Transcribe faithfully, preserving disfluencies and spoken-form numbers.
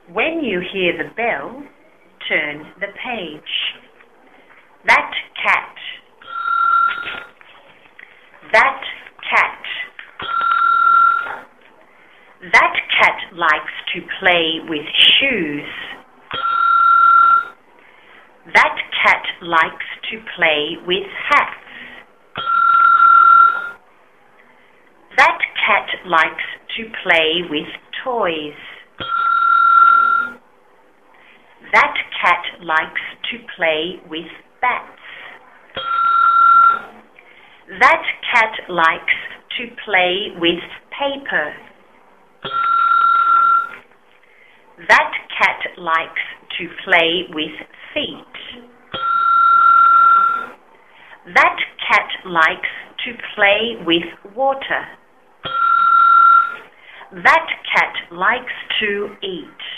When you hear the bell, turn the page. That cat. That cat. That cat likes to play with shoes. That cat likes to play with hats. That cat likes to play with toys. That cat likes to play with bats. That cat likes to play with paper. That cat likes to play with feet. That cat likes to play with water. That cat likes to eat.